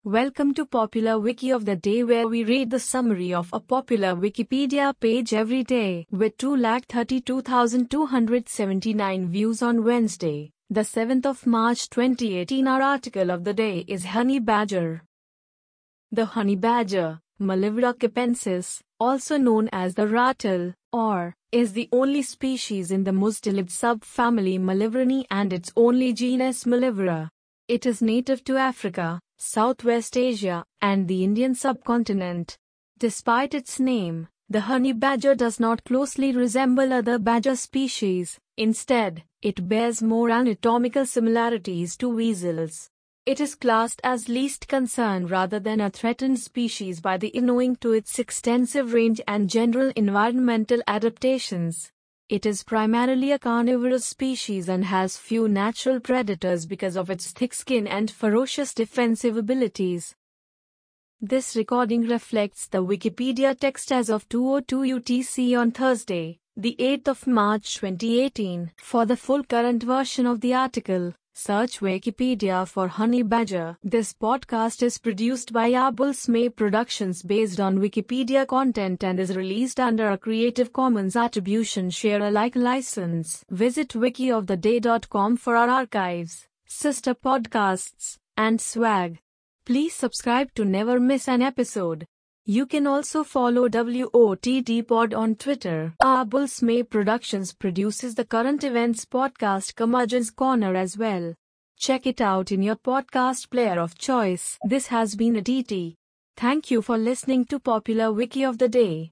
Welcome to Popular Wiki of the Day, where we read the summary of a popular Wikipedia page every day. With 232,279 views on Wednesday, the 7th of March 2018, our article of the day is Honey Badger. The honey badger, Mellivra capensis, also known as the ratel, is the only species in the mustelid subfamily Mellivrinae and its only genus Mellivra. It is native to Africa, Southwest Asia, and the Indian subcontinent. Despite its name, the honey badger does not closely resemble other badger species. Instead, it bears more anatomical similarities to weasels. It is classed as least concern rather than a threatened species by the IUCN owing to its extensive range and general environmental adaptations. It is primarily a carnivorous species and has few natural predators because of its thick skin and ferocious defensive abilities. This recording reflects the Wikipedia text as of 2:02 UTC on Thursday, the 8th of March 2018. For the full current version of the article, search Wikipedia for honey badger. This podcast is produced by Abulsmay Productions based on Wikipedia content and is released under a Creative Commons Attribution Share Alike license. Visit wikioftheday.com for our archives, sister podcasts, and swag. Please subscribe to never miss an episode. You can also follow WOTD Pod on Twitter. Abulsmay Productions produces the current events podcast Curmudgeon's Corner as well. Check it out in your podcast player of choice. This has been a TT. Thank you for listening to Popular Wiki of the Day.